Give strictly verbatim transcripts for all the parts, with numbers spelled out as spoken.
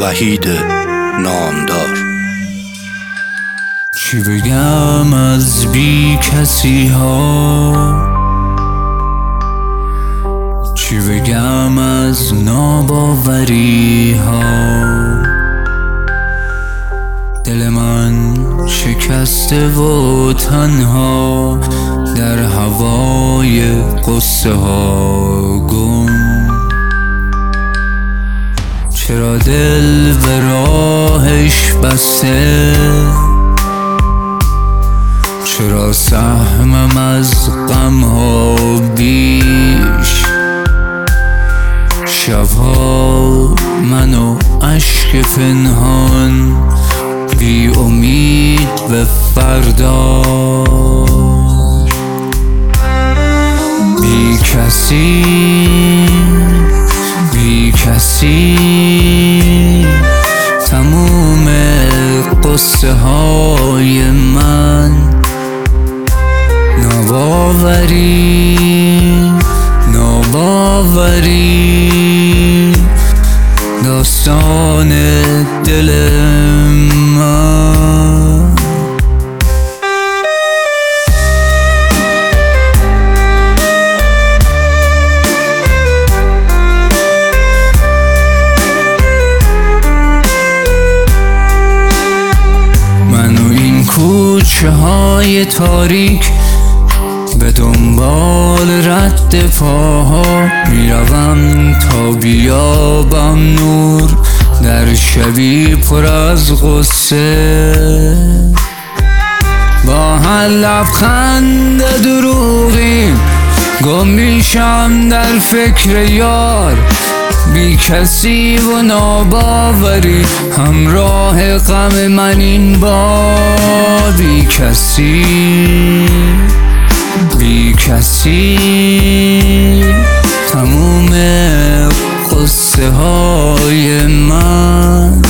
وحید نامدار. چی بگم از بی کسی ها، چی بگم از ناباوری ها. دل من شکسته و تنها در هوای قصه ها گم. چرا دل به راهش بسته، چرا سهمم از غم ها بیش. شبها من و اشک پنهان، بی امید به فردا. بی کسی بی کسی تموم قصه های من. ناباوری ناباوری داستان دل من. من و این کوچه های تاریک به دنبال رد پاها میروم تا بیابم نور در شبی پر از غصه. با هر لبخند دروغی گم میشم در فکر یار. بی کسی و ناباوری همراه غم من این بار. بی کسی بی کسی تموم قصه های من.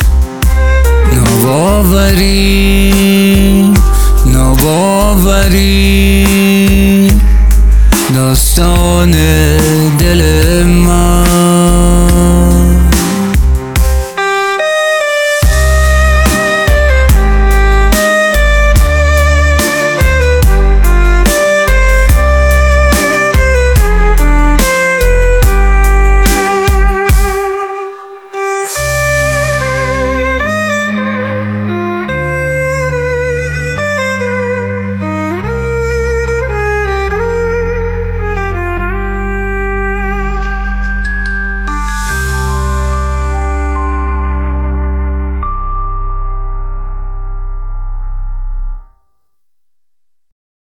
ناباوری ناباوری داستان دل